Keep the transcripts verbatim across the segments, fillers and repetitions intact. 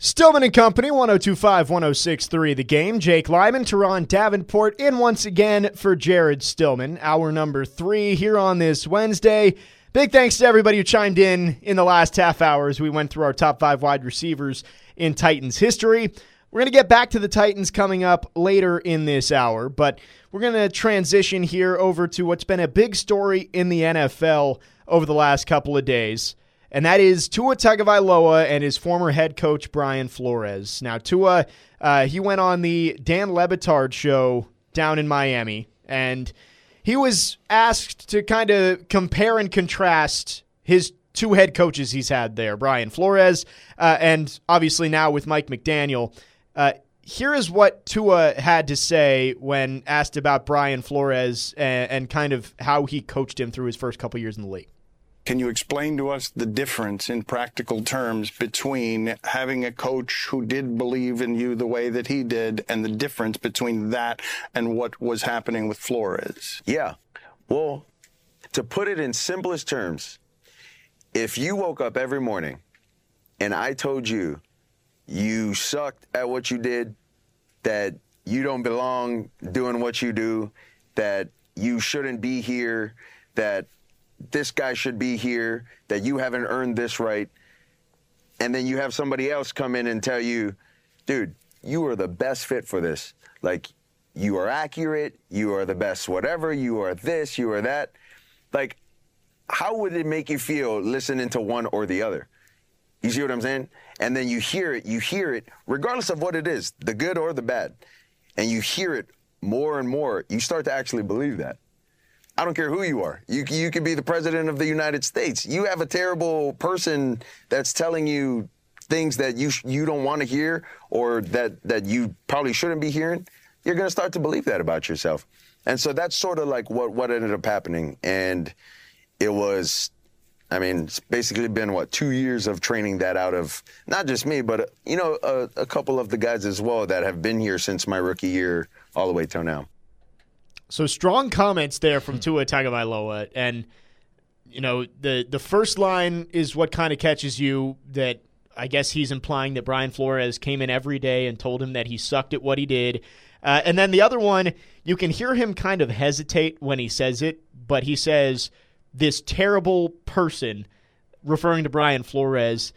Stillman and Company, one oh two point five, one oh six point three The Game. Jake Lyman, Teron Davenport in once again for Jared Stillman. Hour number three here on this Wednesday. Big thanks to everybody who chimed in in the last half hour as we went through our top five wide receivers in Titans history. We're going to get back to the Titans coming up later in this hour, but we're going to transition here over to what's been a big story in the N F L over the last couple of days, and that is Tua Tagovailoa and his former head coach, Brian Flores. Now, Tua, uh, he went on the Dan Le Batard show down in Miami, and he was asked to kind of compare and contrast his two head coaches he's had there, Brian Flores, uh, and obviously now with Mike McDaniel. Uh, here is what Tua had to say when asked about Brian Flores and, and kind of how he coached him through his first couple years in the league. Can you explain to us the difference in practical terms between having a coach who did believe in you the way that he did and the difference between that and what was happening with Flores? Yeah. Well, to put it in simplest terms, if you woke up every morning and I told you you sucked at what you did, that you don't belong doing what you do, that you shouldn't be here, that this guy should be here, that you haven't earned this right, and then you have somebody else come in and tell you, dude, you are the best fit for this. Like, you are accurate, you are the best whatever, you are this, you are that. Like, how would it make you feel listening to one or the other? You see what I'm saying? And then you hear it, you hear it, regardless of what it is, the good or the bad, and you hear it more and more, you start to actually believe that. I don't care who you are. You, you could be the president of the United States. You have a terrible person that's telling you things that you you don't want to hear or that, that you probably shouldn't be hearing. You're going to start to believe that about yourself. And so that's sort of like what, what ended up happening. And it was, I mean, it's basically been, what, two years of training that out of not just me, but, you know, a, a couple of the guys as well that have been here since my rookie year all the way till now. So strong comments there from Tua Tagovailoa, and you know the the first line is what kind of catches you, that I guess he's implying that Brian Flores came in every day and told him that he sucked at what he did. Uh, and then the other one, you can hear him kind of hesitate when he says it, but he says, this terrible person, referring to Brian Flores.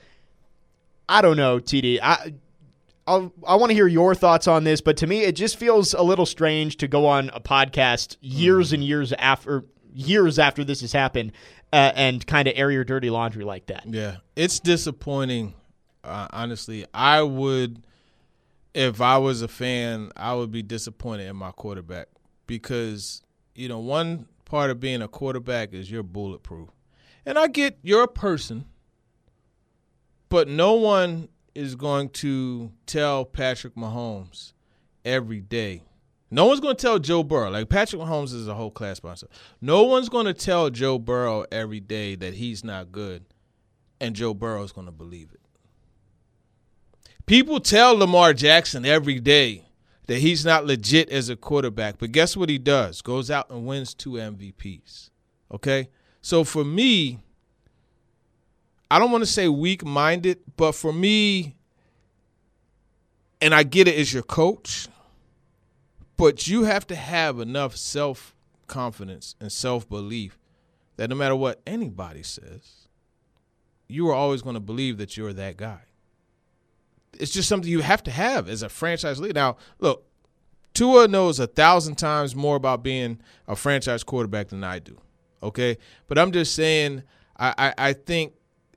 I don't know, T D. I I'll, I want to hear your thoughts on this, but to me, it just feels a little strange to go on a podcast years and years after years after this has happened uh, and kind of air your dirty laundry like that. Yeah, it's disappointing. Uh, honestly, I would, if I was a fan, I would be disappointed in my quarterback because, you know, one part of being a quarterback is you're bulletproof. And I get you're a person, but no one is going to tell Patrick Mahomes every day. No one's going to tell Joe Burrow. Like, Patrick Mahomes is a whole class by himself. No one's going to tell Joe Burrow every day that he's not good, and Joe Burrow is going to believe it. People tell Lamar Jackson every day that he's not legit as a quarterback, but guess what he does? Goes out and wins two M V Ps. Okay? So for me, I don't want to say weak-minded, but for me, and I get it as your coach, but you have to have enough self-confidence and self-belief that no matter what anybody says, you are always going to believe that you're that guy. It's just something you have to have as a franchise leader. Now, look, Tua knows a thousand times more about being a franchise quarterback than I do, okay? But I'm just saying I, I, I think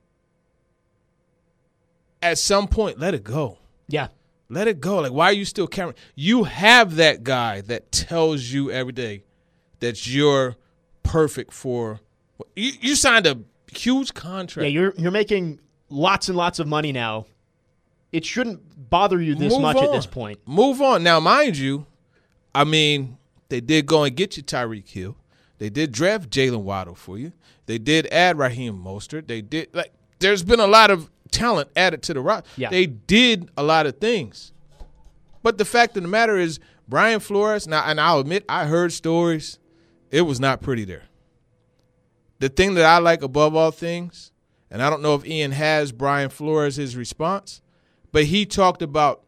at some point, let it go. Yeah. Let it go. Like, why are you still carrying? You have that guy that tells you every day that you're perfect for you, – you signed a huge contract. Yeah, you're you're making lots and lots of money now. It shouldn't bother you this Move much on. at this point. Move on. Now, mind you, I mean, they did go and get you Tyreek Hill. They did draft Jalen Waddle for you. They did add Raheem Mostert. They did – like, there's been a lot of – talent added to the roster. Yeah. They did a lot of things. But the fact of the matter is, Brian Flores, now, and I'll admit, I heard stories. It was not pretty there. The thing that I like above all things, and I don't know if Ian has Brian Flores' response, But he talked about,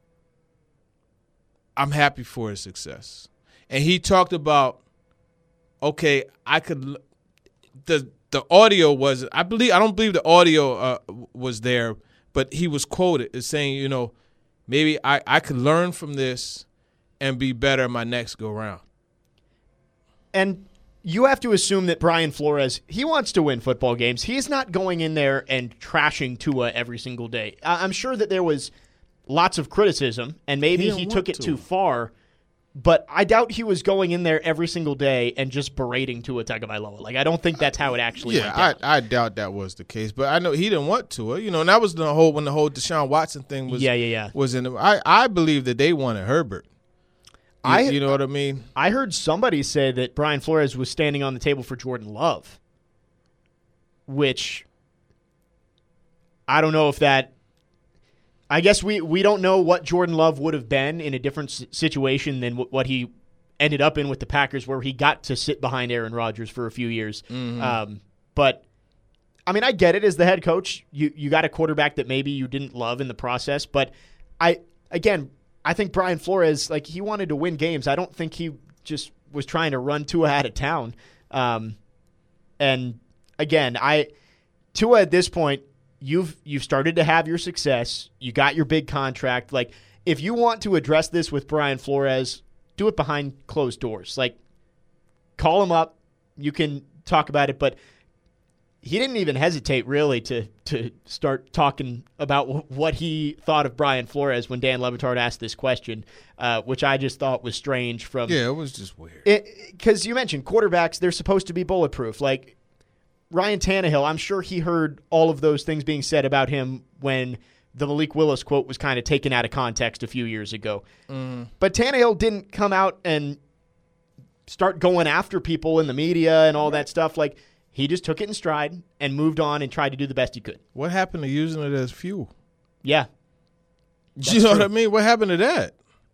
I'm happy for his success. And he talked about, okay, I could the the audio was I believe I don't believe the audio uh, was there, but he was quoted as saying, you know, maybe I, I could learn from this and be better my next go round. And you have to assume that Brian Flores, he wants to win football games. He's not going in there and trashing Tua every single day. I- I'm sure that there was lots of criticism, and maybe He he, didn't took want it to. too far. But I doubt he was going in there every single day and just berating Tua Tagovailoa. Like, I don't think that's how it actually Yeah, went down. I, I doubt that was the case, but I know he didn't want to. You know, and that was the whole when the whole Deshaun Watson thing was. Yeah, yeah, yeah. Was in. The, I I believe that they wanted Herbert. You, I- you know what I mean? I heard somebody say that Brian Flores was standing on the table for Jordan Love, which I don't know if that. I guess we, we don't know what Jordan Love would have been in a different s- situation than w- what he ended up in with the Packers, where he got to sit behind Aaron Rodgers for a few years. Mm-hmm. Um, but, I mean, I get it as the head coach. You you got a quarterback that maybe you didn't love in the process. But, I again, I think Brian Flores, like, he wanted to win games. I don't think he just was trying to run Tua out of town. Um, and, again, I Tua at this point, You've you've started to have your success. You got your big contract. Like, if you want to address this with Brian Flores, do it behind closed doors. Like, call him up. You can talk about it. But he didn't even hesitate, really, to to start talking about w- what he thought of Brian Flores when Dan Le Batard asked this question, uh, which I just thought was strange. From Yeah, it was just weird. Because you mentioned quarterbacks, they're supposed to be bulletproof. Like, Ryan Tannehill, I'm sure he heard all of those things being said about him when the Malik Willis quote was kind of taken out of context a few years ago. Mm. But Tannehill didn't come out and start going after people in the media and all that stuff. Like, he just took it in stride and moved on and tried to do the best he could. What happened to using it as fuel? Yeah. You know what I mean? What happened to that?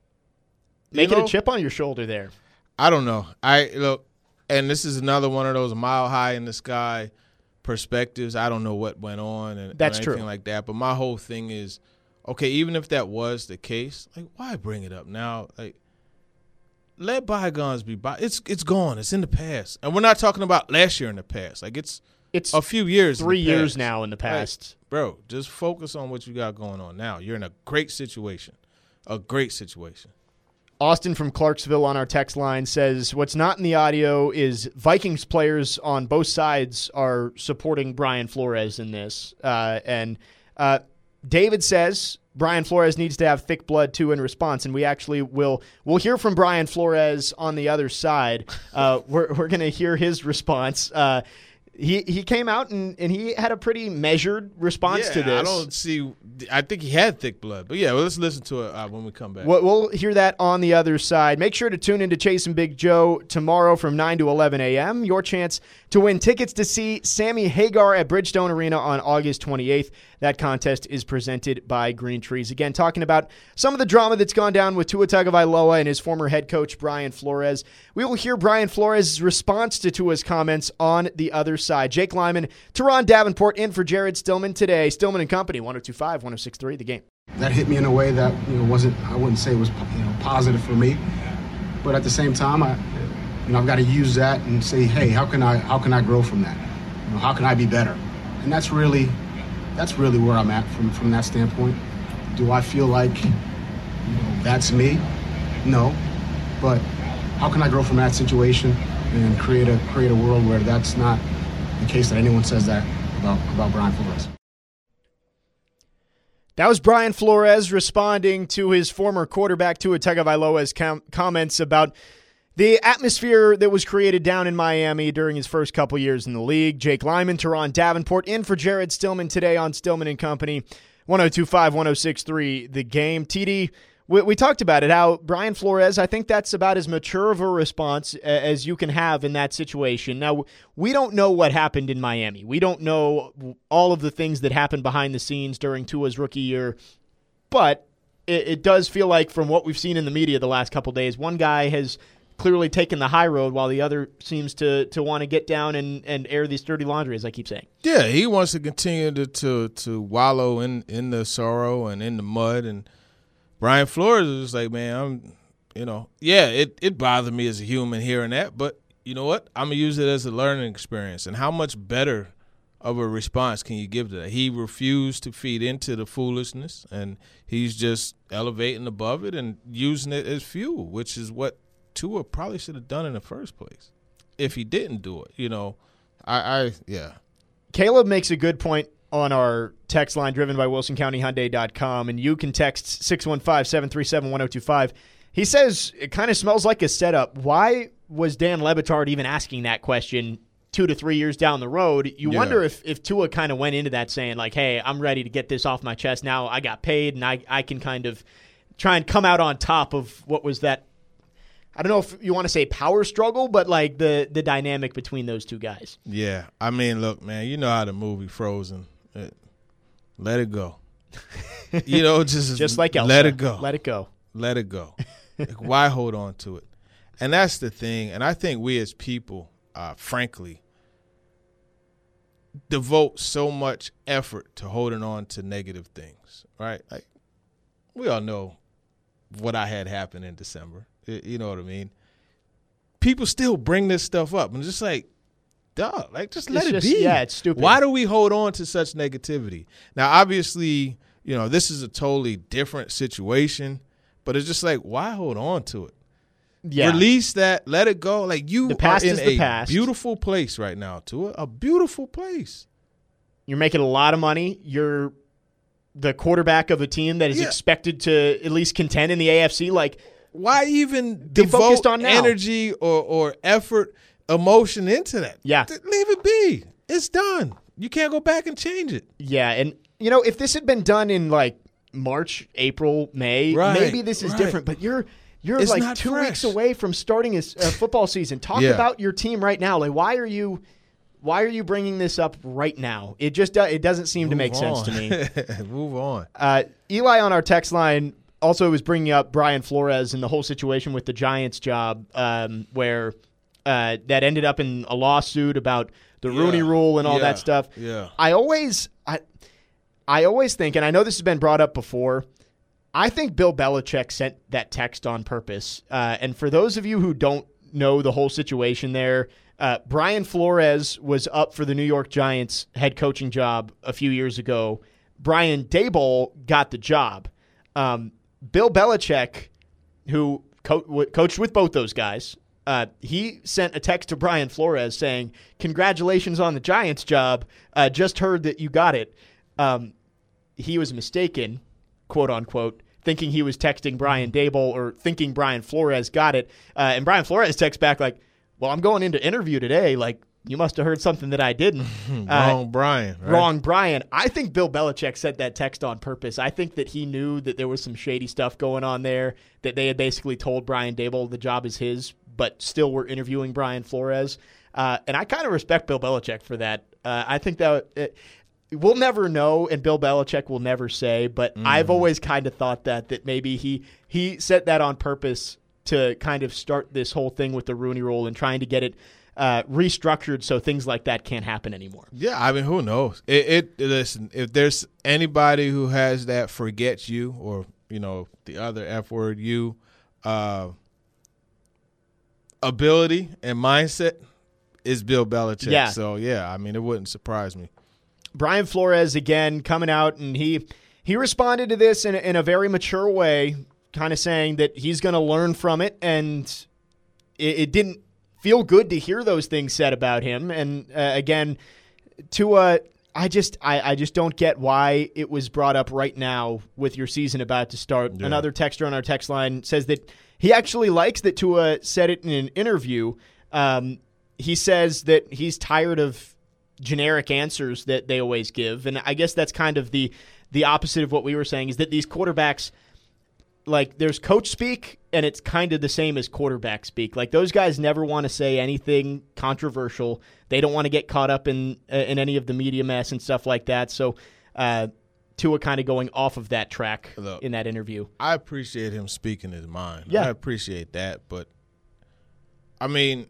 Make You it know? a chip on your shoulder there. I don't know. I look, and this is another one of those mile high in the sky perspectives. I don't know what went on and That's or anything true. like that. But my whole thing is, okay, even if that was the case, like, why bring it up now? Like, let bygones be by. It's it's gone. It's in the past, and we're not talking about last year in the past. Like, it's It's a few years, in three the years past. now in the past. Like, bro, just focus on what you got going on now. You're in a great situation, a great situation. Austin from Clarksville on our text line says, what's not in the audio is Vikings players on both sides are supporting Brian Flores in this. Uh, and uh, David says Brian Flores needs to have thick blood, too, in response. And we actually will we'll hear from Brian Flores on the other side. Uh, we're we're going to hear his response. Uh, he, he came out and, and he had a pretty measured response yeah, to this. I don't see. I think he had thick blood, but yeah, well, let's listen to it uh, when we come back. We'll, we'll hear that on the other side. Make sure to tune in to Chase and Big Joe tomorrow from nine to eleven a.m. Your chance to win tickets to see Sammy Hagar at Bridgestone Arena on August twenty-eighth. That contest is presented by Green Trees. Again, talking about some of the drama that's gone down with Tua Tagovailoa and his former head coach, Brian Flores. We will hear Brian Flores' response to Tua's comments on the other side. Jake Lyman, Teron Davenport in for Jared Stillman today. Stillman and Company, one oh two point five, one oh six point three, The Game. That hit me in a way that, you know, wasn't, I wouldn't say was, you know, positive for me. But at the same time, I, you know, I've got to use that and say, hey, how can I, how can I grow from that? You know, how can I be better? And that's really, that's really where I'm at from, from that standpoint. Do I feel like, you know, that's me? No. But how can I grow from that situation and create a, create a world where that's not the case that anyone says that about, about Brian Flores? That was Brian Flores responding to his former quarterback Tua Tagovailoa's com- comments about the atmosphere that was created down in Miami during his first couple years in the league. Jake Lyman, Teron Davenport in for Jared Stillman today on Stillman and Company, one oh two point five, one oh six point three, The Game. T D, we, we talked about it, how Brian Flores, I think that's about as mature of a response as you can have in that situation. Now, we don't know what happened in Miami. We don't know all of the things that happened behind the scenes during Tua's rookie year, but it, it does feel like from what we've seen in the media the last couple days, one guy has clearly taking the high road while the other seems to to want to get down and, and air these dirty laundry, as I keep saying. Yeah, he wants to continue to to, to wallow in, in the sorrow and in the mud. And Brian Flores is just like, man, I'm, you know, yeah, it, it bothered me as a human hearing that, but you know what? I'm going to use it as a learning experience. And how much better of a response can you give to that? He refused to feed into the foolishness, and he's just elevating above it and using it as fuel, which is what Tua probably should have done in the first place if he didn't do it. You know, I, I yeah. Caleb makes a good point on our text line driven by Wilson County Hyundai dot com, and you can text six one five, seven three seven, one oh two five. He says it kind of smells like a setup. Why was Dan Le Batard even asking that question two to three years down the road? You yeah. wonder if, if Tua kind of went into that saying, like, hey, I'm ready to get this off my chest now. I got paid, and I, I can kind of try and come out on top of what was that, I don't know if you want to say power struggle, but like the, the dynamic between those two guys. Yeah. I mean, look, man, you know how the movie Frozen, it, let it go. You know, just, just like Elsa. Let it go. Let it go. Let it go. Like, why hold on to it? And that's the thing. And I think we as people, uh, frankly, devote so much effort to holding on to negative things, right? Like, we all know what I had happen in December. You know what I mean? People still bring this stuff up. And just like, duh, like, just let it's it just, be. Yeah, it's stupid. Why do we hold on to such negativity? Now, obviously, you know, this is a totally different situation, but it's just like, why hold on to it? Yeah. Release that, let it go. Like, you the past are in is the a past. beautiful place right now, Tua. A beautiful place. You're making a lot of money. You're the quarterback of a team that is Yeah. expected to at least contend in the A F C. Like, why even Be devote focused on now. energy or, or effort, emotion into that? Yeah. Th- Leave it be. It's done. You can't go back and change it. yeah, and you know, if this had been done in like March, April, May, Right, maybe this is right. different. But you're you're It's like not two fresh. weeks away from starting a, s- a football season. Talk Yeah. about your team right now. Like, why are you why are you bringing this up right now? It just do, it doesn't seem to make Move sense on. to me. Move on. Uh, Eli on our text line also was bringing up Brian Flores and the whole situation with the Giants job, um, where uh, that ended up in a lawsuit about the Rooney Yeah. Rule and all Yeah. that stuff. Yeah. I always, I, I always think, and I know this has been brought up before, I think Bill Belichick sent that text on purpose. Uh, and for those of you who don't know the whole situation there, uh, Brian Flores was up for the New York Giants head coaching job a few years ago. Brian Daboll got the job. Um, Bill Belichick, who co- w- coached with both those guys, uh, he sent a text to Brian Flores saying, congratulations on the Giants job. Uh, just heard that you got it. Um, he was mistaken, quote unquote, thinking he was texting Brian Daboll or thinking Brian Flores got it. Uh, and Brian Flores texts back like, well, I'm going into interview today. Like, you must have heard something that I didn't. Wrong, Brian. Right? Wrong, Brian. I think Bill Belichick sent that text on purpose. I think that he knew that there was some shady stuff going on there, that they had basically told Brian Daboll the job is his, but still were interviewing Brian Flores. Uh, and I kind of respect Bill Belichick for that. Uh, I think that it, we'll never know, and Bill Belichick will never say, but mm. I've always kind of thought that, that maybe he, he set that on purpose to kind of start this whole thing with the Rooney Rule and trying to get it Uh, restructured so things like that can't happen anymore. Yeah, I mean, who knows? It, it listen, if there's anybody who has that forget you or, you know, the other F word you uh, ability and mindset is Bill Belichick. Yeah. So, yeah, I mean, it wouldn't surprise me. Brian Flores, again, coming out, and he he responded to this in a, in a very mature way, kind of saying that he's going to learn from it, and it, it didn't feel good to hear those things said about him. And uh, again, Tua, I just I, I just don't get why it was brought up right now with your season about to start. Yeah. Another texter on our text line says that he actually likes that Tua said it in an interview. Um, he says that he's tired of generic answers that they always give. And I guess that's kind of the the opposite of what we were saying, is that these quarterbacks, like, there's coach speak, and it's kind of the same as quarterback speak. Like, those guys never want to say anything controversial. They don't want to get caught up in uh, in any of the media mess and stuff like that. So, uh, Tua kind of going off of that track Look, in that interview. I appreciate him speaking his mind. Yeah. I appreciate that, but I mean,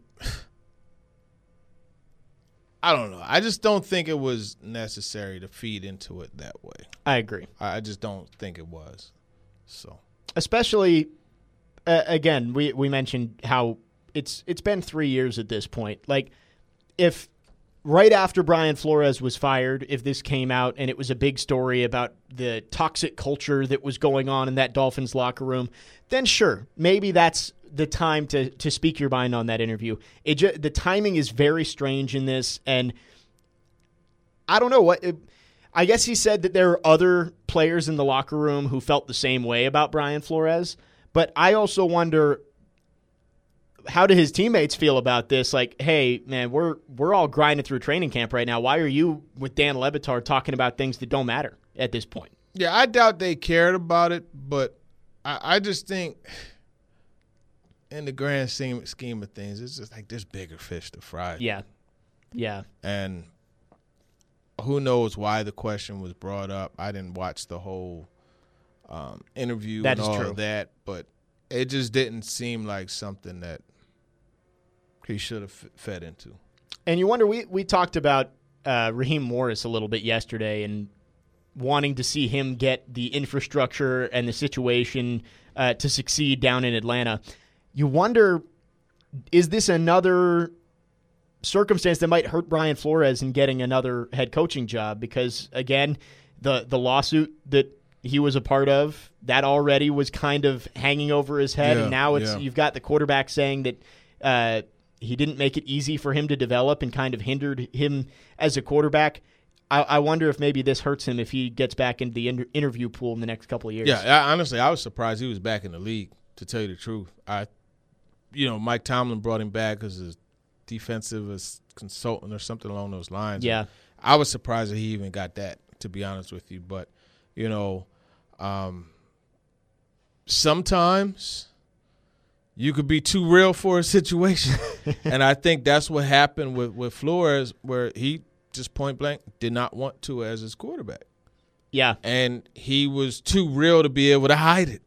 I don't know. I just don't think it was necessary to feed into it that way. I agree. I just don't think it was. So, especially, uh, again, we, we mentioned how it's it's been three years at this point. Like, if right after Brian Flores was fired, if this came out and it was a big story about the toxic culture that was going on in that Dolphins locker room, then sure, maybe that's the time to to speak your mind on that interview. It ju- the timing is very strange in this, and I don't know what. It, I guess he said that there are other players in the locker room who felt the same way about Brian Flores, but I also wonder, how do his teammates feel about this? Like, hey, man, we're we're all grinding through training camp right now. Why are you with Dan Le Batard talking about things that don't matter at this point? Yeah, I doubt they cared about it, but I, I just think in the grand scheme, scheme of things, it's just like there's bigger fish to fry. Yeah, yeah. And who knows why the question was brought up. I didn't watch the whole um, interview that and is all true. of that, but it just didn't seem like something that he should have f- fed into. And you wonder, we, we talked about uh, Raheem Morris a little bit yesterday and wanting to see him get the infrastructure and the situation uh, to succeed down in Atlanta. You wonder, is this another circumstance that might hurt Brian Flores in getting another head coaching job? Because, again, the, the lawsuit that he was a part of, that already was kind of hanging over his head, yeah, and now it's yeah. you've got the quarterback saying that uh, he didn't make it easy for him to develop and kind of hindered him as a quarterback. I, I wonder if maybe this hurts him if he gets back into the inter- interview pool in the next couple of years. Yeah, I, honestly, I was surprised he was back in the league, to tell you the truth. I, you know, Mike Tomlin brought him back as a defensive consultant or something along those lines. Yeah. I was surprised that he even got that, to be honest with you. But, you know, um, sometimes you could be too real for a situation. And I think that's what happened with, with Flores, where he just point blank did not want to as his quarterback. Yeah. And he was too real to be able to hide it.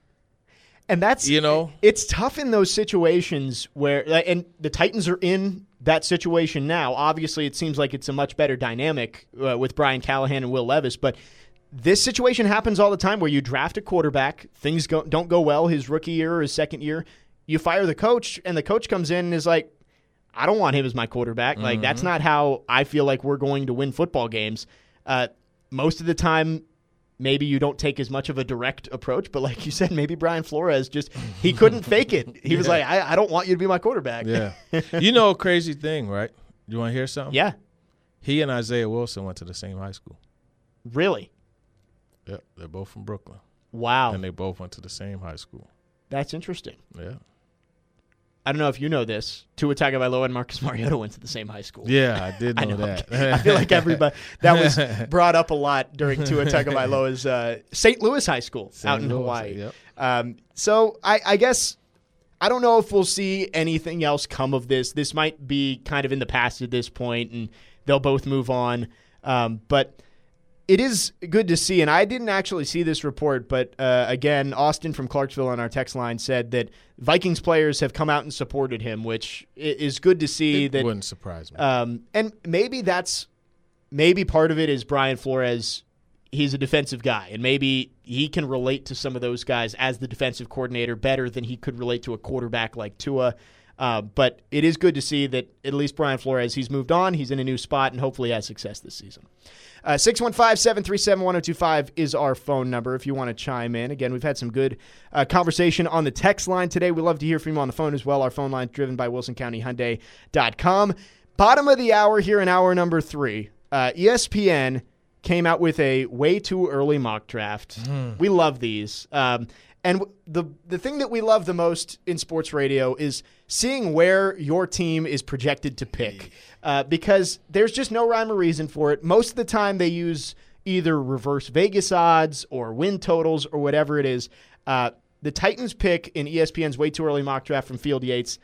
And that's, you know, it's tough in those situations where, and the Titans are in that situation now. Obviously, it seems like it's a much better dynamic uh, with Brian Callahan and Will Levis, but this situation happens all the time where you draft a quarterback, things go, don't go well his rookie year or his second year, you fire the coach, and the coach comes in and is like, I don't want him as my quarterback. Mm-hmm. Like, that's not how I feel like we're going to win football games. Uh, most of the time, maybe you don't take as much of a direct approach, but like you said, maybe Brian Flores just, he couldn't fake it. He yeah. was like, I, I don't want you to be my quarterback. Yeah. You know a crazy thing, right? You want to hear something? Yeah. He and Isaiah Wilson went to the same high school. Really? Yeah, they're both from Brooklyn. Wow. And they both went to the same high school. That's interesting. Yeah. I don't know if you know this. Tua Tagovailoa and Marcus Mariota went to the same high school. Yeah, I did know, I know that. I feel like everybody that was brought up a lot during Tua Tagovailoa's uh, Saint Louis High School Saint out in Louis, Hawaii. Yep. Um, so I, I guess I don't know if we'll see anything else come of this. This might be kind of in the past at this point, and they'll both move on. Um, but it is good to see, and I didn't actually see this report, but uh, again, Austin from Clarksville on our text line said that Vikings players have come out and supported him, which is good to see. It that wouldn't surprise me. Um, and maybe that's maybe part of it is Brian Flores. He's a defensive guy, and maybe he can relate to some of those guys as the defensive coordinator better than he could relate to a quarterback like Tua. Uh, but it is good to see that at least Brian Flores, he's moved on, he's in a new spot, and hopefully has success this season. Uh, six one five, seven three seven, one oh two five is our phone number if you want to chime in. Again, we've had some good uh, conversation on the text line today. We love to hear from you on the phone as well. Our phone line is driven by wilson county hyundai dot com. Bottom of the hour here in hour number three. Uh, E S P N came out with a way too early mock draft. Mm. We love these. Um, and the the thing that we love the most in sports radio is seeing where your team is projected to pick, uh, because there's just no rhyme or reason for it. Most of the time they use either reverse Vegas odds or win totals or whatever it is. Uh, the Titans pick in E S P N's way too early mock draft from Field Yates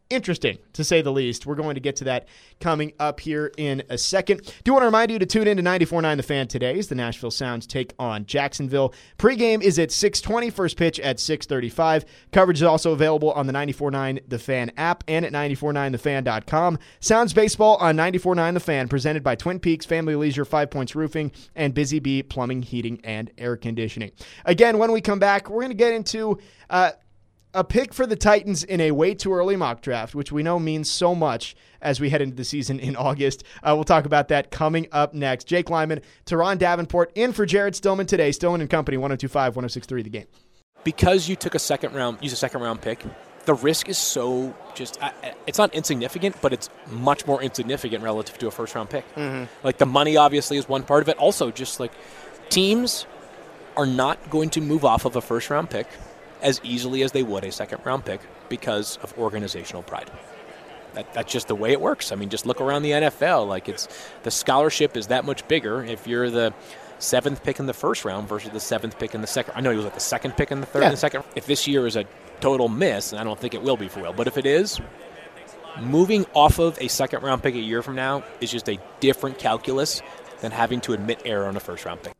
interesting, to say the least. We're going to get to that coming up here in a second. Do want to remind you to tune in to ninety-four point nine The Fan today as the Nashville Sounds take on Jacksonville. Pregame is at six twenty, first pitch at six thirty-five. Coverage is also available on the ninety-four point nine The Fan app and at ninety-four point nine the fan dot com. Sounds baseball on ninety-four point nine The Fan, presented by Twin Peaks Family Leisure, Five Points Roofing, and Busy Bee Plumbing, Heating, and Air Conditioning. Again, when we come back, we're going to get into uh, a pick for the Titans in a way too early mock draft, which we know means so much as we head into the season in August. Uh, we'll talk about that coming up next. Jake Lyman, Teron Davenport, in for Jared Stillman today. Stillman and Company, one oh two point five, one oh six point three The Game. Because you took a second round, use a second round pick, the risk is so just, it's not insignificant, but it's much more insignificant relative to a first round pick. Mm-hmm. Like the money obviously is one part of it. Also, just like teams are not going to move off of a first round pick as easily as they would a second-round pick because of organizational pride. That, that's just the way it works. I mean, just look around the N F L. Like, it's the scholarship is that much bigger if you're the seventh pick in the first round versus the seventh pick in the second. I know he was like the second pick in the third yeah. and the second. If this year is a total miss, and I don't think it will be for real, but if it is, moving off of a second-round pick a year from now is just a different calculus than having to admit error on a first-round pick.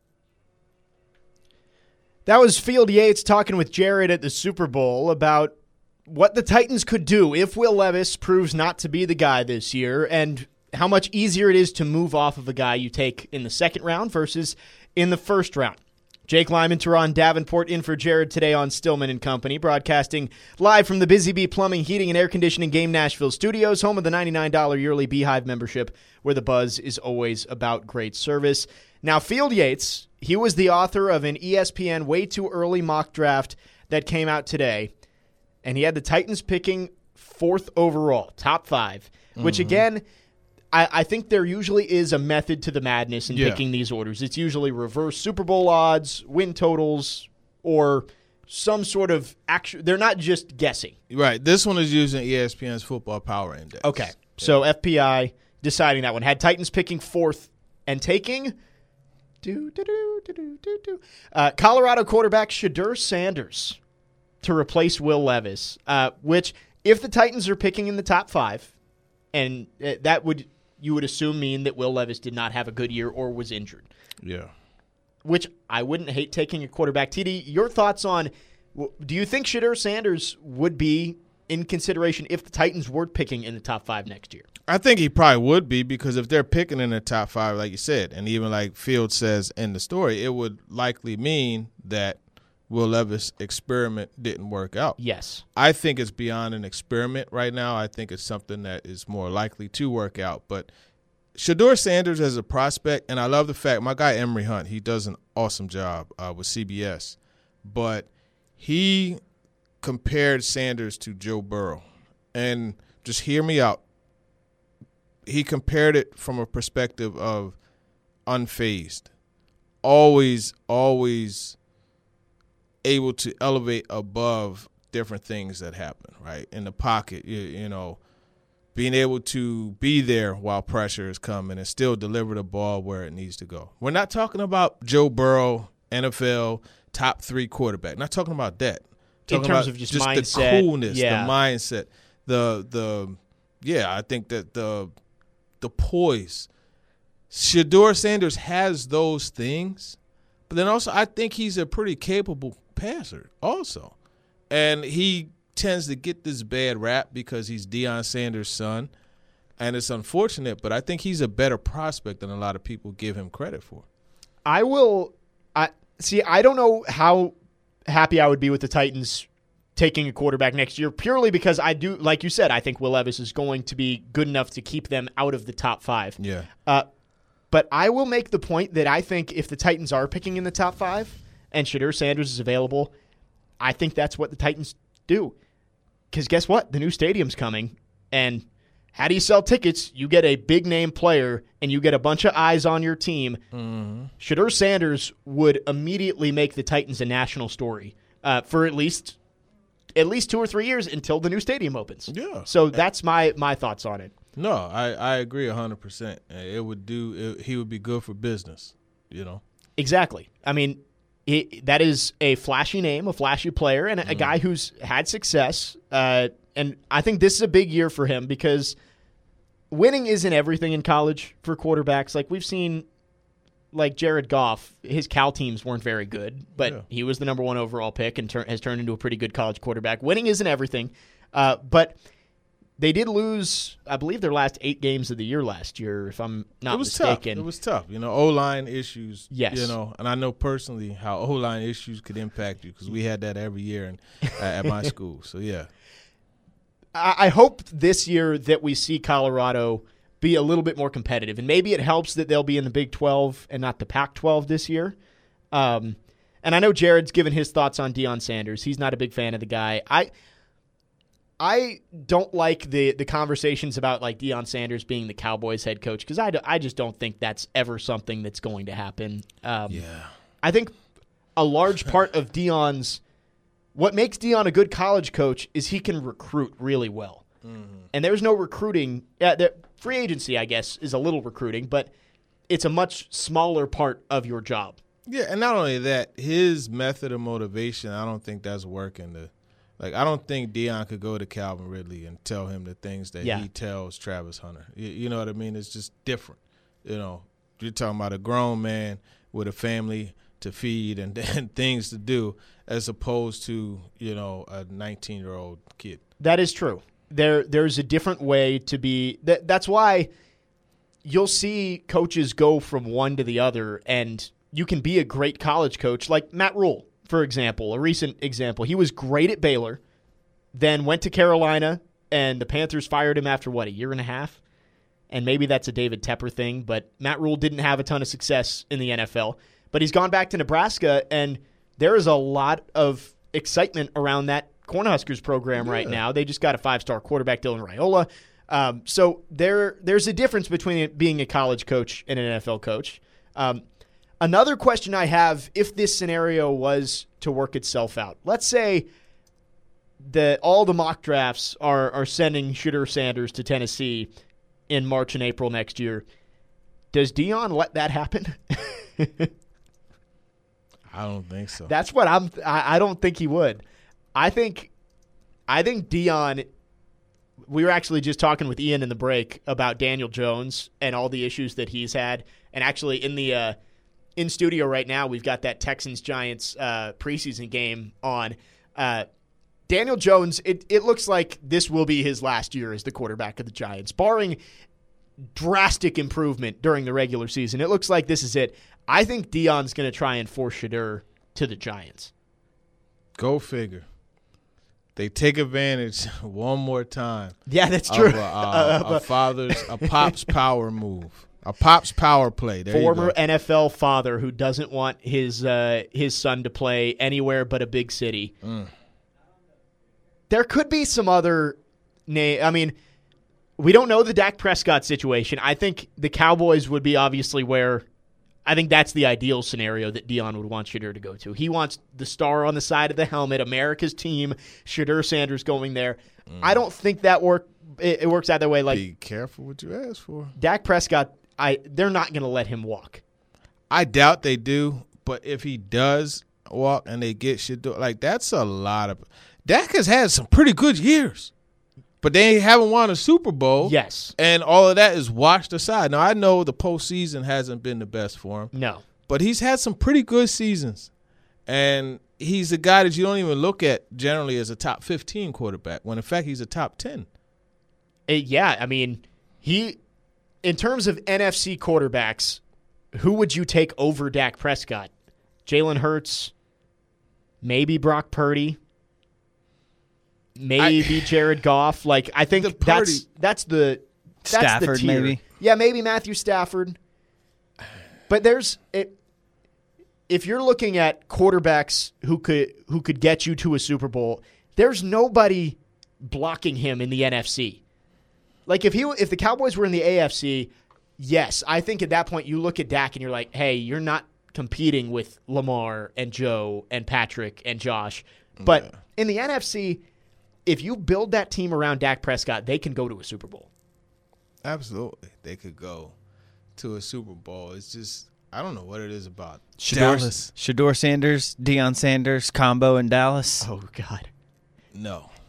That was Field Yates talking with Jared at the Super Bowl about what the Titans could do if Will Levis proves not to be the guy this year and how much easier it is to move off of a guy you take in the second round versus in the first round. Jake Lyman, Teron Davenport, in for Jared today on Stillman and Company, broadcasting live from the Busy Bee Plumbing, Heating, and Air Conditioning Game Nashville studios, home of the ninety-nine dollars yearly Beehive membership, where the buzz is always about great service. Now, Field Yates, he was the author of an E S P N way too early mock draft that came out today, and he had the Titans picking fourth overall, top five, mm-hmm. which, again, I, I think there usually is a method to the madness in yeah. picking these orders. It's usually reverse Super Bowl odds, win totals, or some sort of actual. They're not just guessing. Right. This one is using E S P N's Football Power Index. Okay. So F P I deciding that one. Had Titans picking fourth and taking do, do, do, do, do, do, do. Uh, Colorado quarterback Shedeur Sanders to replace Will Levis, uh, which if the Titans are picking in the top five, and uh, that would – you would assume mean that Will Levis did not have a good year or was injured. Yeah. Which I wouldn't hate taking a quarterback. T D, your thoughts on, do you think Shedeur Sanders would be in consideration if the Titans were picking in the top five next year? I think he probably would be, because if they're picking in the top five, like you said, and even like Field says in the story, it would likely mean that Will Levis' experiment didn't work out. Yes. I think it's beyond an experiment right now. I think it's something that is more likely to work out. But Shedeur Sanders as a prospect, and I love the fact, my guy Emory Hunt, he does an awesome job uh, with C B S, but he compared Sanders to Joe Burrow. And just hear me out. He compared it from a perspective of unfazed. Always, always able to elevate above different things that happen, right? In the pocket, you, you know, being able to be there while pressure is coming and still deliver the ball where it needs to go. We're not talking about Joe Burrow, N F L, top three quarterback. Not talking about that. In Talking terms about of just, just mindset, the coolness, yeah. the mindset, the the yeah, I think that the the poise. Shedeur Sanders has those things, but then also I think he's a pretty capable passer also. And he tends to get this bad rap because he's Deion Sanders' son, and it's unfortunate, but I think he's a better prospect than a lot of people give him credit for. I will I see I don't know how happy I would be with the Titans taking a quarterback next year, purely because I do, like you said, I think Will Levis is going to be good enough to keep them out of the top five. Yeah. Uh, but I will make the point that I think if the Titans are picking in the top five and Shedeur Sanders is available, I think that's what the Titans do. Because guess what? The new stadium's coming, and how do you sell tickets? You get a big-name player, and you get a bunch of eyes on your team. Mm-hmm. Shedeur Sanders would immediately make the Titans a national story uh, for at least at least two or three years until the new stadium opens. Yeah. So that's my my thoughts on it. No, I, I agree one hundred percent. It would do. It, he would be good for business, you know. Exactly. I mean, it, that is a flashy name, a flashy player, and a, mm. a guy who's had success uh, and I think this is a big year for him because winning isn't everything in college for quarterbacks. Like we've seen, like Jared Goff, his Cal teams weren't very good, but yeah. he was the number one overall pick and tur- has turned into a pretty good college quarterback. Winning isn't everything, uh, but they did lose, I believe, their last eight games of the year last year, if I'm not it was mistaken. Tough. It was tough. You know, O-line issues. Yes. You know, and I know personally how O-line issues could impact you because we had that every year in, uh, at my school. So, yeah. I, I hope this year that we see Colorado be a little bit more competitive. And maybe it helps that they'll be in the Big twelve and not the Pac twelve this year. Um, and I know Jared's given his thoughts on Deion Sanders. He's not a big fan of the guy. I I don't like the the conversations about like Deion Sanders being the Cowboys head coach because I, do, I just don't think that's ever something that's going to happen. Um, yeah. I think a large part of Deion's what makes Deion a good college coach is he can recruit really well. Mm-hmm. And there's no recruiting. Uh, the free agency, I guess, is a little recruiting, but it's a much smaller part of your job. Yeah, and not only that, his method of motivation, I don't think that's working. To, like, I don't think Deion could go to Calvin Ridley and tell him the things that yeah. he tells Travis Hunter. You, you know what I mean? It's just different. You know, you're talking about a grown man with a family to feed and, and things to do as opposed to, you know, a nineteen-year-old kid. That is true. There, there's a different way to be. That, that's why you'll see coaches go from one to the other, and you can be a great college coach, like Matt Rule, for example, a recent example. He was great at Baylor, then went to Carolina, and the Panthers fired him after, what, a year and a half? And maybe that's a David Tepper thing, but Matt Rule didn't have a ton of success in the N F L. But he's gone back to Nebraska, and there is a lot of excitement around that Cornhuskers program yeah. right now. They just got a five-star quarterback, Dylan Raiola. Um, so there, there's a difference between being a college coach and an N F L coach. Um, another question I have, if this scenario was to work itself out, let's say that all the mock drafts are, are sending Shedeur Sanders to Tennessee in March and April next year. Does Deion let that happen? I don't think so. That's what I'm. I, I don't think he would. I think, I think Deion. We were actually just talking with Ian in the break about Daniel Jones and all the issues that he's had, and actually in the uh, in studio right now we've got that Texans Giants uh, preseason game on. Uh, Daniel Jones. It it looks like this will be his last year as the quarterback of the Giants, barring drastic improvement during the regular season. It looks like this is it. I think Deion's going to try and force Shedeur to the Giants. Go figure. They take advantage one more time. Yeah, that's true. Of a, uh, a father's, a pop's power move, a pop's power play. There Former you go. N F L father who doesn't want his uh, his son to play anywhere but a big city. Mm. There could be some other name. I mean, we don't know the Dak Prescott situation. I think the Cowboys would be obviously where. I think that's the ideal scenario that Deion would want Shedeur to go to. He wants the star on the side of the helmet, America's team, Shedeur Sanders going there. Mm. I don't think that work. It, it works either way. Like, be careful what you ask for. Dak Prescott, I they're not going to let him walk. I doubt they do, but if he does walk and they get Shedeur, like that's a lot of. Dak has had some pretty good years. But they haven't won a Super Bowl. Yes. And all of that is washed aside. Now, I know the postseason hasn't been the best for him. No. But he's had some pretty good seasons. And he's a guy that you don't even look at generally as a top fifteen quarterback, when in fact he's a top ten. Uh, yeah, I mean, he, in terms of N F C quarterbacks, who would you take over Dak Prescott? Jalen Hurts, maybe Brock Purdy. Maybe I, Jared Goff. Like I think that's that's the that's Stafford the tier. maybe. Yeah, maybe Matthew Stafford. But there's it. If you're looking at quarterbacks who could who could get you to a Super Bowl, there's nobody blocking him in the N F C. Like if he if the Cowboys were in the A F C, yes, I think at that point you look at Dak and you're like, hey, you're not competing with Lamar and Joe and Patrick and Josh. But yeah. in the N F C, if you build that team around Dak Prescott, they can go to a Super Bowl. Absolutely. They could go to a Super Bowl. It's just, I don't know what it is about Shedeur, Dallas. Shedeur Sanders, Deion Sanders combo in Dallas. Oh, God. No.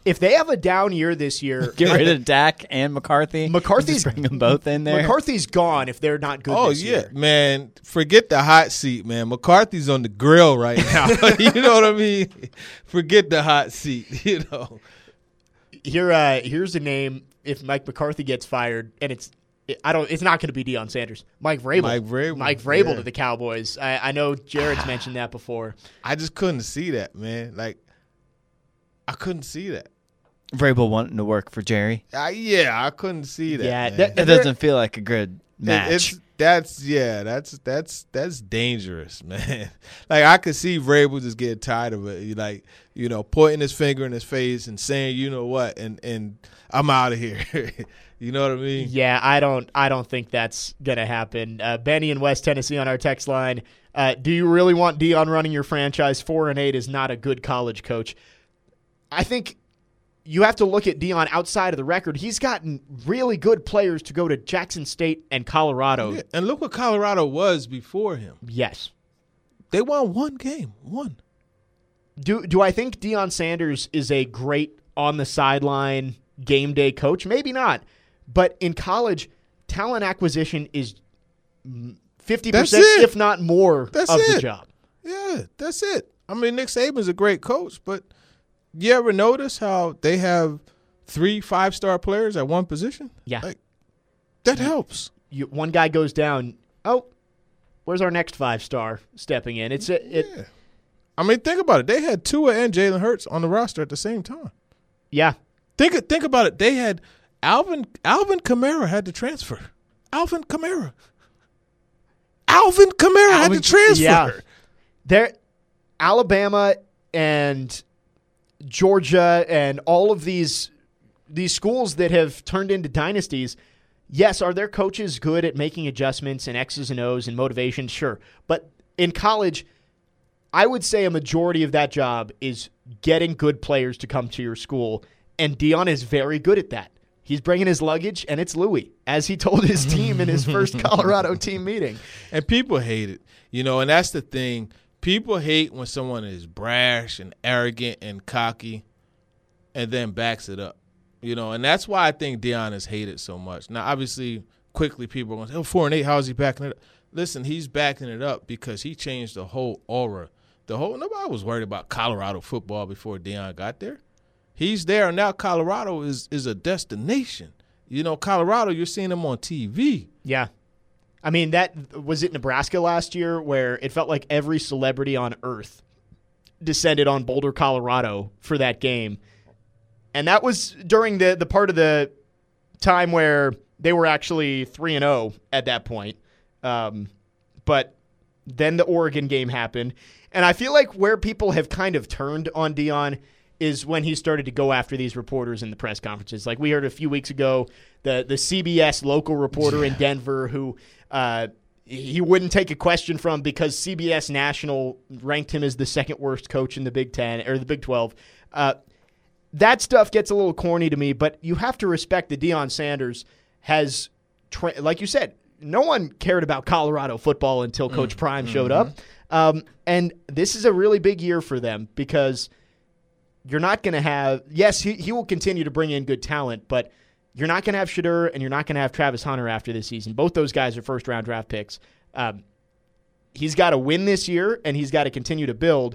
if they have a down year this year, Get rid of Dak and McCarthy. McCarthy's Just bring them both in there. McCarthy's gone if they're not good. Oh this yeah, year. man! Forget the hot seat, man. McCarthy's on the grill right now. You know what I mean? Forget the hot seat. You know. Here, uh, here's a name. If Mike McCarthy gets fired, and it's, I don't, it's not going to be Deion Sanders. Mike Vrabel. Mike Vrabel. Mike Vrabel Yeah. to the Cowboys. I, I know Jared's mentioned that before. I just couldn't see that, man. Like, I couldn't see that. Vrabel wanting to work for Jerry. I, yeah, I couldn't see that. Yeah, man. that- It doesn't feel like a good It- match. It's that's yeah, that's that's that's dangerous, man. Like I could see Vrabel just getting tired of it. He like, you know, pointing his finger in his face and saying, you know what, and and I'm out of here. You know what I mean? Yeah, I don't, I don't think that's going to happen. Uh, Benny in West Tennessee on our text line. Uh, do you really want Deion running your franchise? Four and eight is not a good college coach. I think you have to look at Deion outside of the record. He's gotten really good players to go to Jackson State and Colorado. Yeah, and look what Colorado was before him. Yes. They won one game. One. Do do I think Deion Sanders is a great on the sideline game day coach? Maybe not. But in college, talent acquisition is fifty percent, That's it. if not more, That's of it. the job. Yeah, that's it. I mean, Nick Saban's a great coach, but you ever notice how they have three five-star players at one position? Yeah. Like, that helps. You, one guy goes down. Oh, where's our next five star stepping in? It's a, it. Yeah. I mean, think about it. They had Tua and Jalen Hurts on the roster at the same time. Yeah. Think think about it. They had Alvin Alvin Kamara had to transfer. Alvin Kamara. Alvin Kamara had Alvin- to transfer. Yeah. There, Alabama and Georgia and all of these these schools that have turned into dynasties. Yes, are their coaches good at making adjustments and X's and O's and motivation? Sure. But in college, I would say a majority of that job is getting good players to come to your school, and Deion is very good at that. He's bringing his luggage, and it's Louis, as he told his team in his first Colorado team meeting. And people hate it. You know, and that's the thing. People hate when someone is brash and arrogant and cocky and then backs it up. You know, and that's why I think Deion is hated so much. Now, obviously, quickly people are going to say, oh, four and eight, how is he backing it up? Listen, he's backing it up because he changed the whole aura. The whole nobody was worried about Colorado football before Deion got there. He's there, and now Colorado is is a destination. You know, Colorado, you're seeing them on T V. Yeah. I mean, that was it Nebraska last year where it felt like every celebrity on earth descended on Boulder, Colorado for that game. And that was during the, the part of the time where they were actually three and oh at that point. Um, but then the Oregon game happened. And I feel like where people have kind of turned on Deion is when he started to go after these reporters in the press conferences. Like we heard a few weeks ago, the the C B S local reporter in Denver who uh, he wouldn't take a question from because C B S National ranked him as the second worst coach in the Big Ten or the Big twelve. Uh, that stuff gets a little corny to me, but you have to respect that Deion Sanders has, tra- like you said, no one cared about Colorado football until Coach mm, Prime showed mm-hmm. up. Um, and this is a really big year for them because you're not going to have – yes, he, he will continue to bring in good talent, but you're not going to have Shedeur and you're not going to have Travis Hunter after this season. Both those guys are first-round draft picks. Um, he's got to win this year, and he's got to continue to build.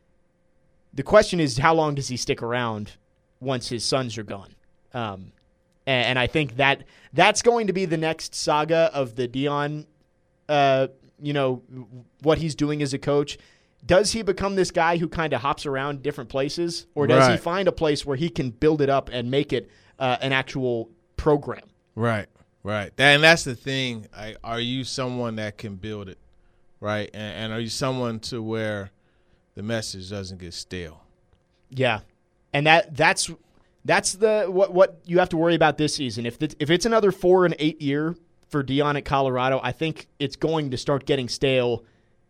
The question is, how long does he stick around once his sons are gone? Um, and, and I think that that's going to be the next saga of the Deion, uh, you know, what he's doing as a coach. Does he become this guy who kind of hops around different places, or does right. he find a place where he can build it up and make it uh, an actual program? Right, right. And that's the thing. I, are you someone that can build it, right? And, and are you someone to where the message doesn't get stale? Yeah, and that that's that's the what what you have to worry about this season. If the, if it's another four and eight year for Deion at Colorado, I think it's going to start getting stale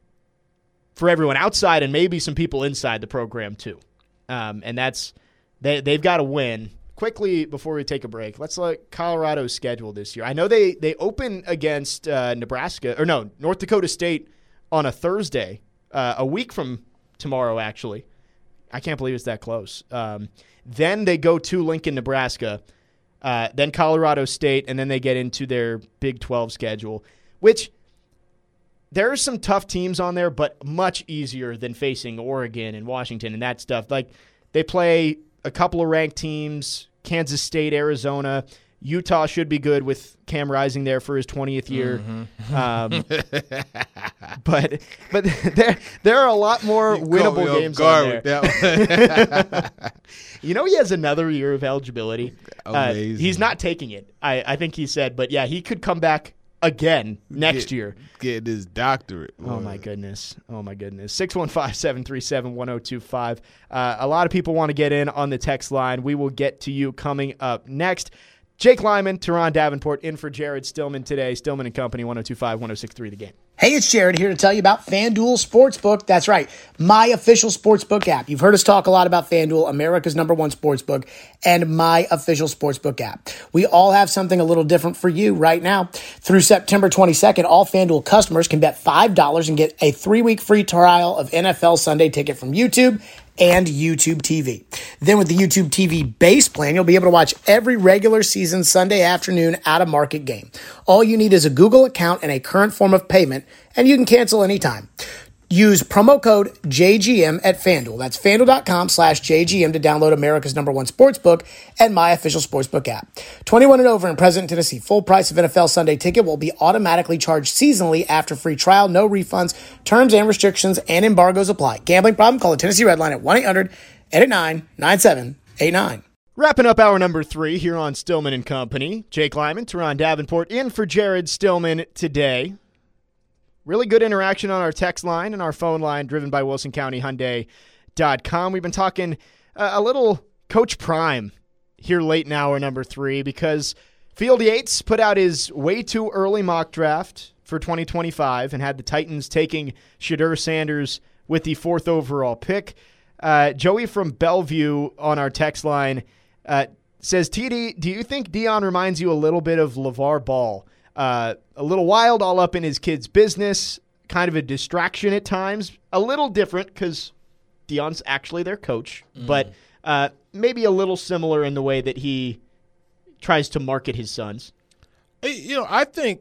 for everyone outside and maybe some people inside the program too. Um, and that's they they've got to win quickly before we take a break. Let's look Colorado's schedule this year. I know they they open against uh, Nebraska or no North Dakota State on a Thursday, uh, a week from tomorrow actually. I can't believe it's that close. Um, then they go to Lincoln, Nebraska, uh, then Colorado State, and then they get into their Big twelve schedule, which there are some tough teams on there, but much easier than facing Oregon and Washington and that stuff. Like, they play a couple of ranked teams, Kansas State, Arizona. Utah should be good with Cam Rising there for his twentieth year. Mm-hmm. Um, but but there there are a lot more you winnable games on there. You know, he has another year of eligibility. Uh, he's not taking it, I, I think he said. But, yeah, he could come back again next get, year. Get his doctorate. Oh, my goodness. Oh, my goodness. six one five, seven three seven, one oh two five. Uh, a lot of people want to get in on the text line. We will get to you coming up next. Jake Lyman, Teron Davenport, in for Jared Stillman today. Stillman and Company, one oh two five, one oh six three The Game. Hey, it's Jared here to tell you about FanDuel Sportsbook. That's right, my official sportsbook app. You've heard us talk a lot about FanDuel, America's number one sportsbook, and my official sportsbook app. We all have something a little different for you right now. Through September twenty-second, all FanDuel customers can bet five dollars and get a three-week free trial of N F L Sunday Ticket from YouTube and YouTube T V. Then with the YouTube T V base plan, you'll be able to watch every regular season Sunday afternoon out-of-market game. All you need is a Google account and a current form of payment, and you can cancel anytime. Use promo code J G M at FanDuel. That's FanDuel.com slash JGM to download America's number one sportsbook and my official sportsbook app. twenty-one and over in Pleasant, Tennessee. Full price of N F L Sunday Ticket will be automatically charged seasonally after free trial. No refunds. Terms and restrictions and embargoes apply. Gambling problem? Call the Tennessee Red Line at one eight hundred eight eight nine nine seven eight nine. Wrapping up hour number three here on Stillman and Company. Jake Lyman, Teron Davenport, in for Jared Stillman today. Really good interaction on our text line and our phone line, driven by Wilson County Hyundai dot com. We've been talking uh, a little Coach Prime here late in hour number three because Field Yates put out his way too early mock draft for twenty twenty-five and had the Titans taking Shedeur Sanders with the fourth overall pick. Uh, Joey from Bellevue on our text line uh, says, T D, do you think Deion reminds you a little bit of LeVar Ball? Uh, a little wild, all up in his kid's business, kind of a distraction at times. A little different because Deion's actually their coach, mm. but uh, maybe a little similar in the way that he tries to market his sons. You know, I think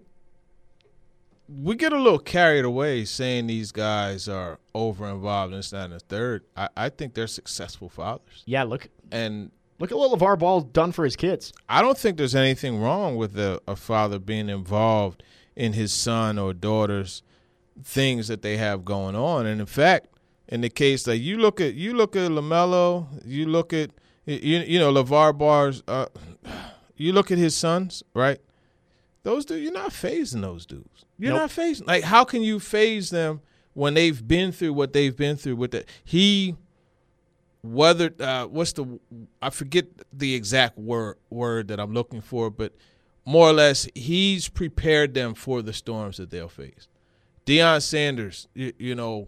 we get a little carried away saying these guys are over-involved in this, that, and the third. I, I think they're successful fathers. Yeah, look. And Look at what LeVar Ball's done for his kids. I don't think there's anything wrong with a, a father being involved in his son or daughter's things that they have going on. And in fact, in the case that you look at, you look at LaMelo, you look at, you, you know, LeVar Ball's, uh, you look at his sons, right? Those dudes, you're not phasing those dudes. You're nope. not phasing. Like, how can you phase them when they've been through what they've been through with it? He. Whether uh, what's the I forget the exact word word that I'm looking for, but more or less he's prepared them for the storms that they'll face. Deion Sanders, you, you know,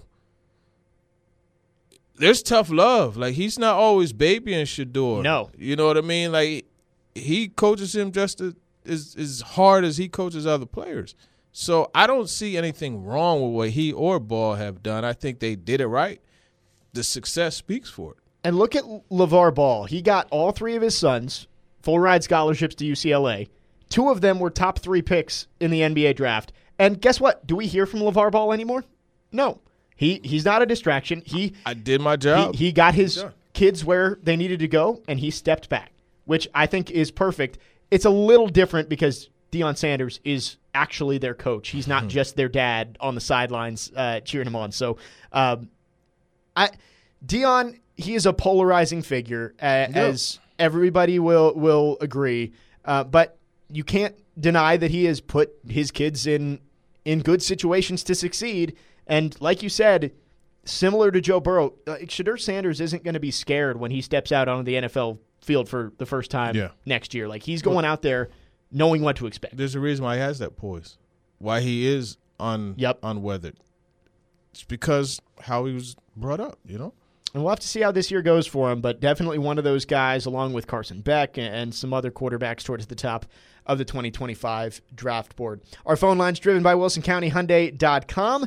there's tough love. Like, he's not always babying Shedeur. No, you know what I mean. Like, he coaches him just as as, as hard as he coaches other players. So I don't see anything wrong with what he or Ball have done. I think they did it right. The success speaks for it. And look at LeVar Ball. He got all three of his sons full ride scholarships to U C L A. Two of them were top three picks in the N B A draft. And guess what? Do we hear from LeVar Ball anymore? No. He He's not a distraction. He I did my job. He, he got his kids where they needed to go, and he stepped back, which I think is perfect. It's a little different because Deion Sanders is actually their coach. He's not just their dad on the sidelines uh, cheering him on. So um, I Deion, he is a polarizing figure, uh, yep. as everybody will will agree. Uh, but you can't deny that he has put his kids in in good situations to succeed. And like you said, similar to Joe Burrow, uh, Shedeur Sanders isn't going to be scared when he steps out onto the N F L field for the first time yeah. next year. Like, he's going well, out there knowing what to expect. There's a reason why he has that poise, why he is un, yep. unweathered. It's because how he was brought up, you know? And we'll have to see how this year goes for him, but definitely one of those guys, along with Carson Beck and some other quarterbacks towards the top of the twenty twenty-five draft board. Our phone line's driven by Wilson County Hyundai dot com.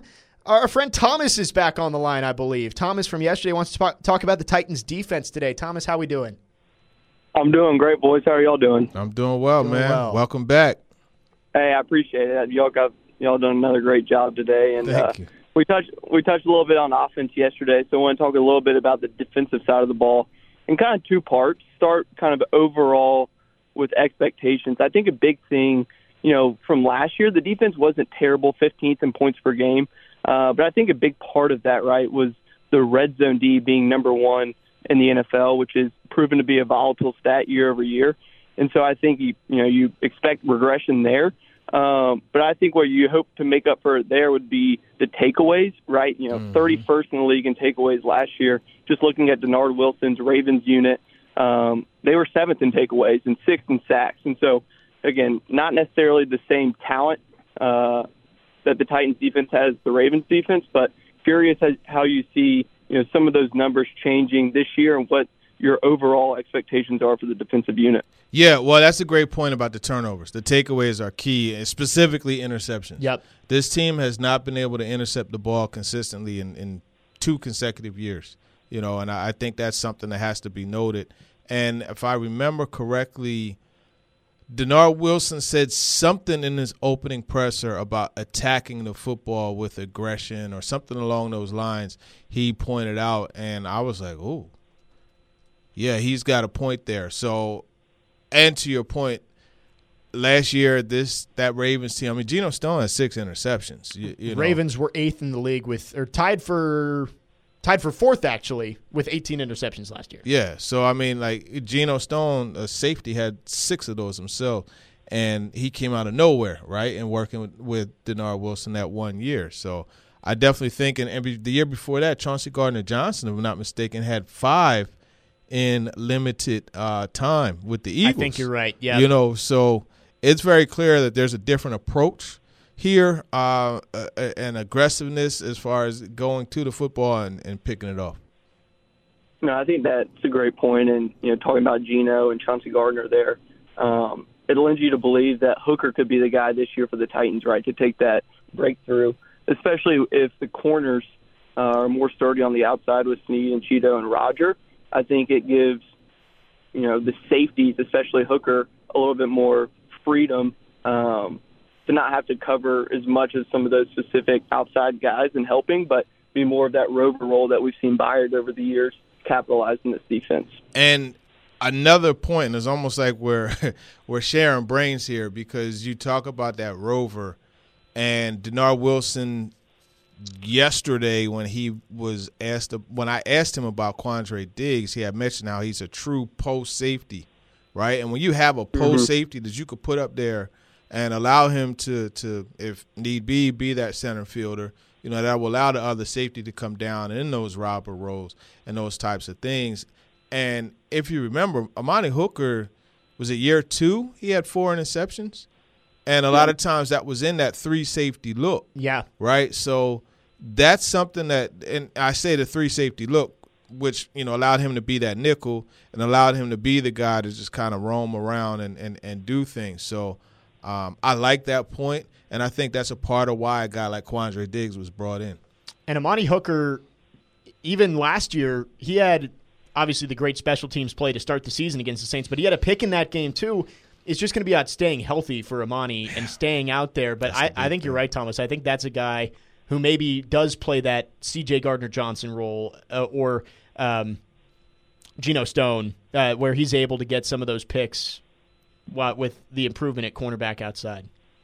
Our friend Thomas is back on the line, I believe. Thomas from yesterday wants to talk about the Titans' defense today. Thomas, how we doing? I'm doing great, boys. How are y'all doing? I'm doing well, Doing man. well. Welcome back. Hey, I appreciate it. Y'all got y'all done another great job today, and Thank uh, you. we touched we touched a little bit on offense yesterday. So I want to talk a little bit about the defensive side of the ball in kind of two parts. Start kind of overall with expectations. I think a big thing, you know, from last year, the defense wasn't terrible, fifteenth in points per game, uh, but I think a big part of that, right, was the red zone D being number one in the N F L, which is proven to be a volatile stat year over year. And so I think you you know you expect regression there. Um, but I think what you hope to make up for it there would be the takeaways, right? You know, mm-hmm. thirty-first in the league in takeaways last year. Just looking at Denard Wilson's Ravens unit, um, they were seventh in takeaways and sixth in sacks. And so, again, not necessarily the same talent uh, that the Titans defense has the Ravens defense, but curious how you see you know some of those numbers changing this year and what your overall expectations are for the defensive unit. Yeah, well, that's a great point about the turnovers. The takeaways are key, and specifically interceptions. Yep. This team has not been able to intercept the ball consistently in, in two consecutive years, you know, and I, I think that's something that has to be noted. And if I remember correctly, Denard Wilson said something in his opening presser about attacking the football with aggression or something along those lines he pointed out, and I was like, ooh. Yeah, he's got a point there. So, and to your point, last year this that Ravens team. I mean, Geno Stone has six interceptions. You, you know. Ravens were eighth in the league with, or tied for, tied for fourth actually with eighteen interceptions last year. Yeah. So I mean, like Geno Stone, a safety, had six of those himself, and he came out of nowhere, right? And working with, with Denard Wilson that one year. So I definitely think, and the year before that, Chauncey Gardner-Johnson, if I'm not mistaken, had five in limited uh, time with the Eagles. I think you're right, yeah. You know, so it's very clear that there's a different approach here, uh, uh, and aggressiveness as far as going to the football and, and picking it off. No, I think that's a great point. And, you know, talking about Geno and Chauncey Gardner there, um, it lends you to believe that Hooker could be the guy this year for the Titans, right, to take that breakthrough, especially if the corners uh, are more sturdy on the outside with Snead and Cheeto and Roger. I think it gives, you know, the safeties, especially Hooker, a little bit more freedom um, to not have to cover as much as some of those specific outside guys in helping, but be more of that rover role that we've seen Byard over the years capitalize in this defense. And another point, and it's almost like we're, we're sharing brains here because you talk about that rover, and Denard Wilson – yesterday when he was asked when I asked him about Quandre Diggs, he had mentioned how he's a true post safety, right? And when you have a post mm-hmm. safety that you could put up there and allow him to to if need be be that center fielder, you know, that will allow the other safety to come down in those robber roles and those types of things. And if you remember, Amani Hooker was it year two, he had four interceptions. And a lot of times that was in that three safety look. Yeah. Right? So that's something that, and I say the three safety look, which, you know, allowed him to be that nickel and allowed him to be the guy to just kind of roam around and, and, and do things. So um, I like that point, and I think that's a part of why a guy like Quandre Diggs was brought in. And Amani Hooker, even last year, he had obviously the great special teams play to start the season against the Saints, but he had a pick in that game too. It's just going to be about staying healthy for Amani and staying out there. But I, I think you're right, Thomas. I think that's a guy who maybe does play that C J Gardner-Johnson role uh, or um, Geno Stone, uh, where he's able to get some of those picks while, with the improvement at cornerback outside.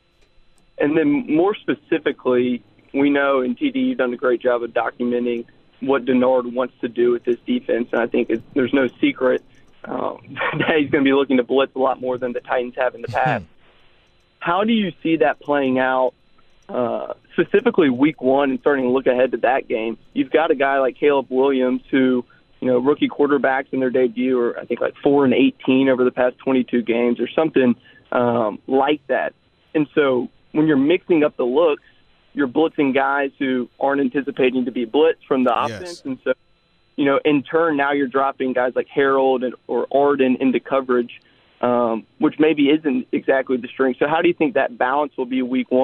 And then more specifically, we know, and T D, you've done a great job of documenting what Denard wants to do with this defense. And I think it, there's no secret Um, that he's going to be looking to blitz a lot more than the Titans have in the past. How do you see that playing out, uh, specifically week one and starting to look ahead to that game? You've got a guy like Caleb Williams who, you know, rookie quarterbacks in their debut are, I think, like four and eighteen over the past twenty-two games or something um, like that. And so when you're mixing up the looks, you're blitzing guys who aren't anticipating to be blitzed from the offense. Yes. And so, you know, in turn, now you're dropping guys like Harold and, or Arden into coverage, um, which maybe isn't exactly the strength. So how do you think that balance will be week one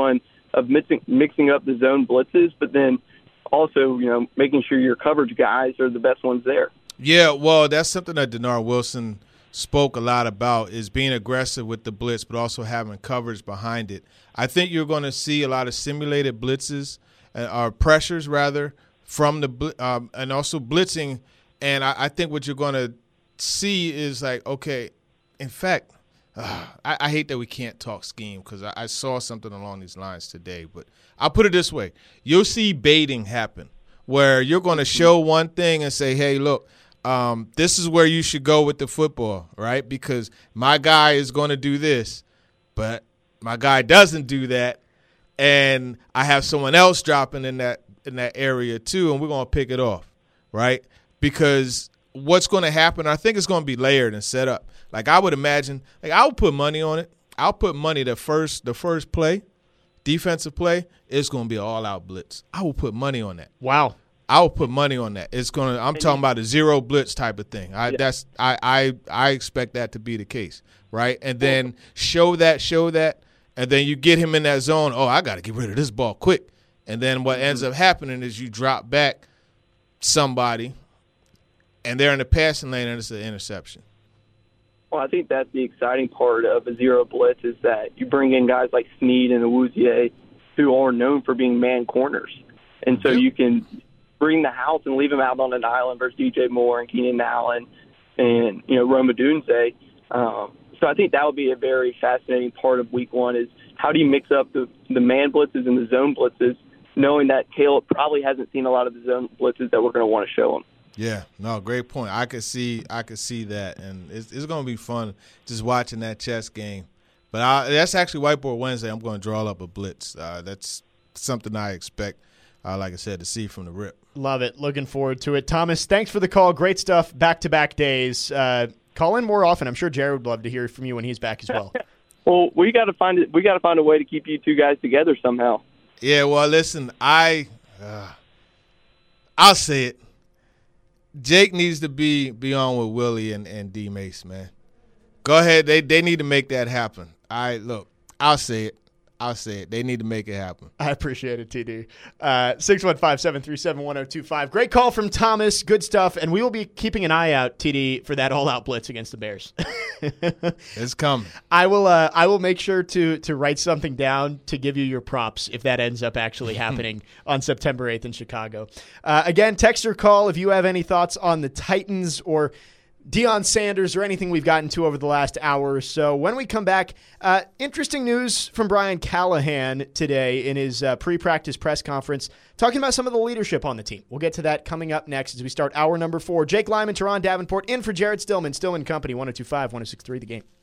of mixing mixing up the zone blitzes, but then also, you know, making sure your coverage guys are the best ones there. Yeah, well, that's something that Denard Wilson spoke a lot about, is being aggressive with the blitz, but also having coverage behind it. I think you're going to see a lot of simulated blitzes, uh, or pressures rather, from the um, and also blitzing. And I, I think what you're going to see is like, okay, in fact, uh, I, I hate that we can't talk scheme because I, I saw something along these lines today. But I'll put it this way. You'll see baiting happen where you're going to show one thing and say, hey, look, Um, this is where you should go with the football, right? Because my guy is going to do this, but my guy doesn't do that, and I have someone else dropping in that in that area too, and we're going to pick it off, right? Because what's going to happen, I think it's going to be layered and set up. Like I would imagine, like I would put money on it. I'll put money the first the first play, defensive play, it's going to be an all-out blitz. I will put money on that. Wow. I will put money on that. It's gonna. I'm talking about a zero blitz type of thing. I, Yeah. That's. I, I. I expect that to be the case, right? And then show that, show that, and then you get him in that zone. Oh, I got to get rid of this ball quick. And then what ends up happening is you drop back somebody, and they're in the passing lane, and it's an interception. Well, I think that's the exciting part of a zero blitz is that you bring in guys like Snead and Awuzie who are known for being man corners, and so Yep. you can bring the house and leave him out on an island versus D J Moore and Keenan Allen and, you know, Roma Dunze. Um, so I think that would be a very fascinating part of week one is how do you mix up the, the man blitzes and the zone blitzes, knowing that Caleb probably hasn't seen a lot of the zone blitzes that we're going to want to show him. Yeah, no, great point. I could see, I could see that, and it's, it's going to be fun just watching that chess game. But I, that's actually Whiteboard Wednesday. I'm going to draw up a blitz. Uh, that's something I expect, uh, like I said, to see from the rip. Love it. Looking forward to it. Thomas, thanks for the call. Great stuff. Back-to-back days. Uh, call in more often. I'm sure Jared would love to hear from you when he's back as well. Well, we got to find it. We got to find a way to keep you two guys together somehow. Yeah, well, listen, I, uh, I'll say it. Jake needs to be, be on with Willie and, and D Mace, man. Go ahead. They they need to make that happen. I look, I'll say it. I'll say it. They need to make it happen. I appreciate it, T D. Uh, six one five, seven three seven, one oh two five. Great call from Thomas. Good stuff. And we will be keeping an eye out, T D, for that all-out blitz against the Bears. It's coming. I will uh, I will make sure to to write something down to give you your props if that ends up actually happening on September eighth in Chicago. Uh, again, text or call if you have any thoughts on the Titans or Deion Sanders or anything we've gotten to over the last hour or so. When we come back, uh, interesting news from Brian Callahan today in his uh, pre-practice press conference, talking about some of the leadership on the team. We'll get to that coming up next as we start hour number four. Jake Lyman, Teron Davenport, in for Jared Stillman. Stillman Company, one oh two five, one oh six three, The Game.